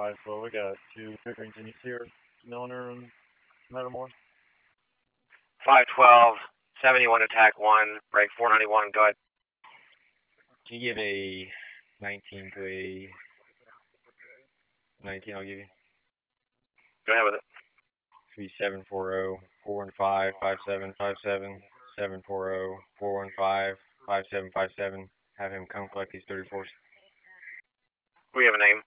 512. We got two Pickeringtons here, Milner and Metamore. 512, 71 attack 1, break 491, go ahead. Can you give a 19 to a 19? I'll give you. Go ahead with it. 3740 415 5757 740 415 5757. Have him come collect these 34s. We have a name.